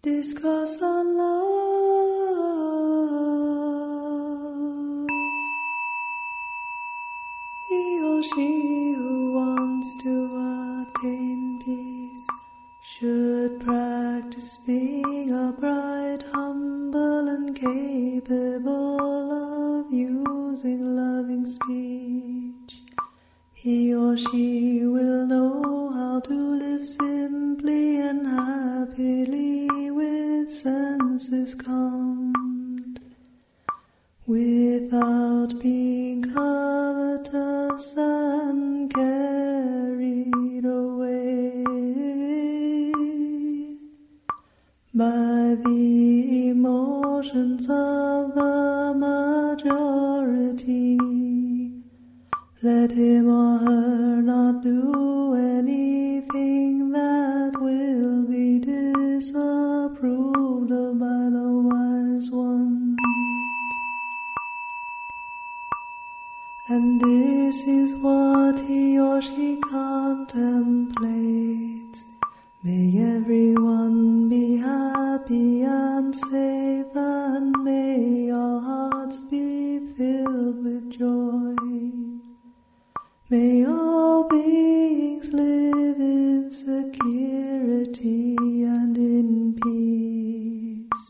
Discourse on love. He or she who wants to attain peace should practice being upright, humble, and capable of using loving speech. He or she will know how to live simply and happily with senses calmed, without being covetous and carried away by the emotions of the majority. Let him or her not do anything that will be disapproved of by the wise ones. And this is what he or she contemplates. May everyone be happy and safe, and may all hearts be filled with joy. May all beings live in security and in peace.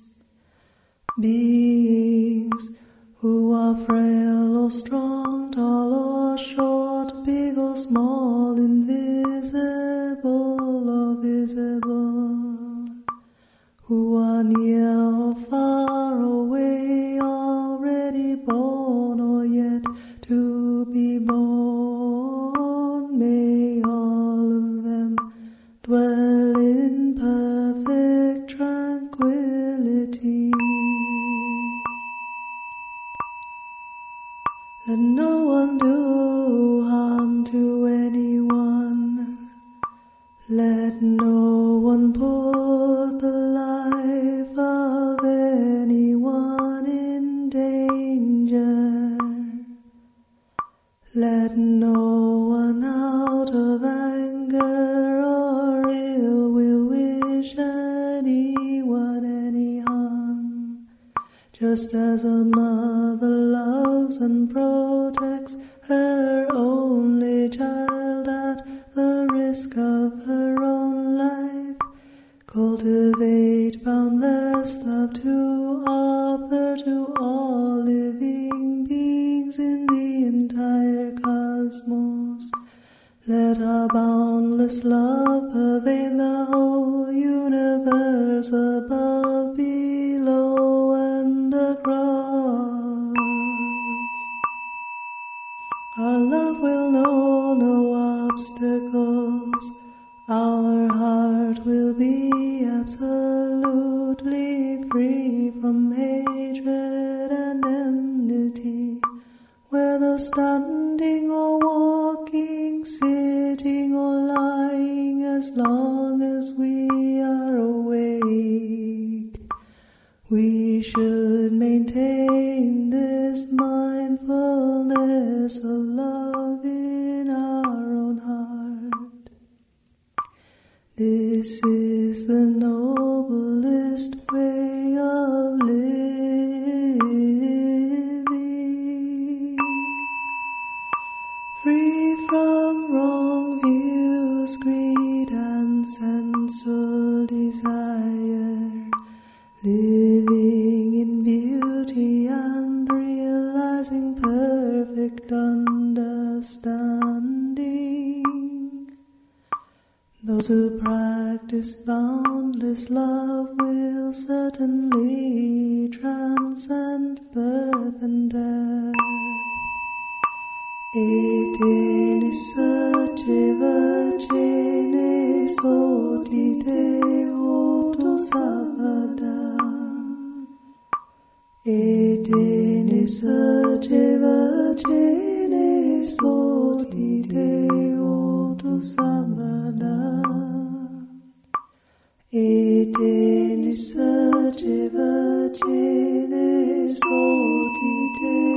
Beings who are frail or strong, tall or short, big or small, invisible or visible, who are near or far away, already born or yet to be born. May all of them dwell in perfect tranquility. Let no one do harm to anyone. Let no one put the life of anyone in danger. Let no one out of anger or ill will wish anyone any harm. Just as a mother loves and protects her only child at the risk of her own life, cultivate boundless love to offer to all living beings in the entire cosmos. Let our boundless love pervade the whole universe, above, below, and across. Our love will know no obstacles. Our heart will be absolutely free from hatred and enmity, whether standing or walking, sitting or lying, as long as we are awake. We should maintain this mindfulness of love in our own heart. This is the noblest way of living, free from wrong views, greed, and sensual desire, living in beauty and realizing perfect understanding. Those who practice boundless love will certainly transcend birth and death. Ete nisaceva cene sotite oto savada. Ete nisaceva cene sotite oto savada. Ete nisaceva cene sotite